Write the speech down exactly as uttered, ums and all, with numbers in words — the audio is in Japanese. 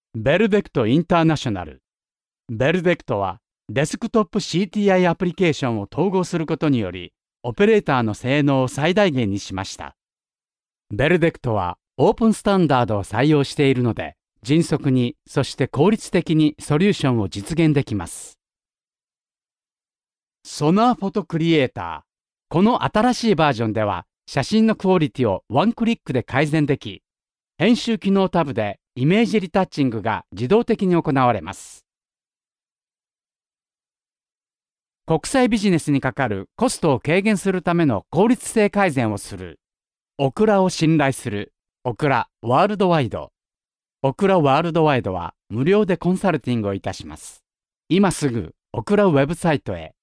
ベルベクトインターナショナル。ベルベクトはデスクトップ シーティーアイ アプリケーションを統合することにより、オペレーターの性能を最大限にしました。ベルベクトはオープンスタンダードを採用しているので、迅速に、そして効率的にソリューションを実現できます。ソナーフォトクリエイター。この新しいバージョンでは、写真のクオリティをワンクリックで改善でき、編集機能タブでイメージリタッチングが自動的に行われます。国際ビジネスにかかるコストを軽減するための効率性改善をする。オクラを信頼する。オクラワールドワイド。オクラワールドワイドは無料でコンサルティングをいたします。今すぐオクラウェブサイトへ